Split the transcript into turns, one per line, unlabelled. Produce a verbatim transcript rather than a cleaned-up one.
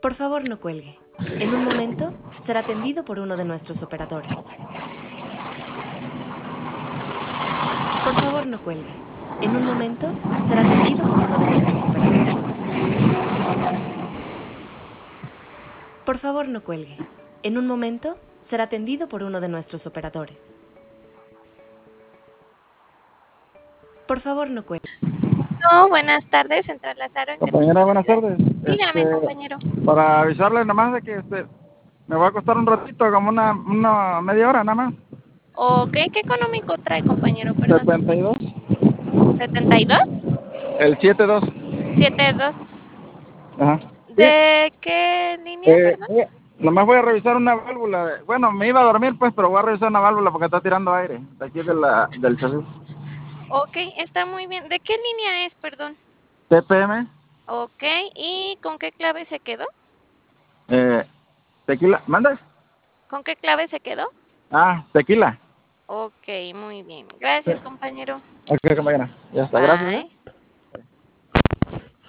Por favor, no cuelgue. En un momento será atendido por uno de nuestros operadores. Por favor, no cuelgue. En un momento será atendido por uno de nuestros operadores. Por favor, no cuelgue. En un momento será atendido por uno de nuestros operadores. Por favor, no cuelgue.
No, buenas tardes, Central Lázaro. ¿En qué te
Compañera,
puedo
buenas
ayudar?
tardes.
Dígame,
Este,
compañero.
para avisarle nada más de que este, me va a costar un ratito, como una, una media hora nada más.
Ok, ¿qué económico trae, compañero? Perdón.
setenta y dos.
¿setenta y dos?
El setenta y dos.
¿setenta y dos?
Ajá. Sí.
¿De qué línea,
Eh,
perdón?
eh, nomás voy a revisar una válvula. de- Bueno, me iba a dormir pues, pero voy a revisar una válvula porque está tirando aire. De aquí de la, del chasis.
Ok, está muy bien. ¿De qué línea es, perdón?
T P M.
Ok, ¿y con qué clave se quedó?
Eh, tequila. ¿Manda?
¿Con qué clave se quedó?
Ah, tequila.
Ok, muy bien. Gracias, compañero.
Ok, compañera. Ya está. Gracias. ¿eh?
Bye.